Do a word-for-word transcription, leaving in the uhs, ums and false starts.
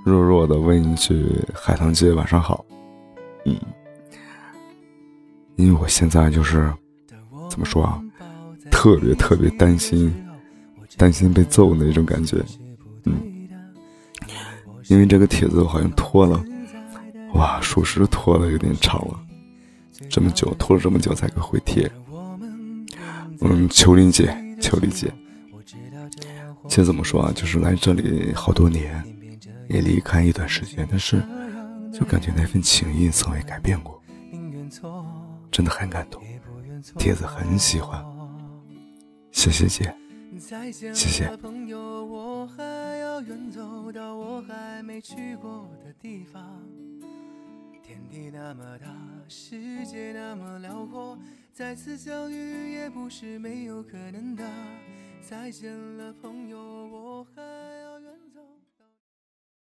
弱弱的问一句海棠姐晚上好。嗯，因为我现在就是怎么说啊，特别特别担心担心被揍的那种感觉。嗯，因为这个帖子我好像拖了，哇，属实拖了有点长了，这么久拖了这么久才给回帖。嗯，求理解求理解。其实怎么说啊，就是来这里好多年，也离开一段时间，但是就感觉那份情谊从未改变过，真的很感动。帖子很喜欢，谢谢姐，谢谢。 朋友，我还要远走到我还没去过的地方。天地那么大，世界那么辽阔，再次相遇也不是没有可能的。再见了朋友。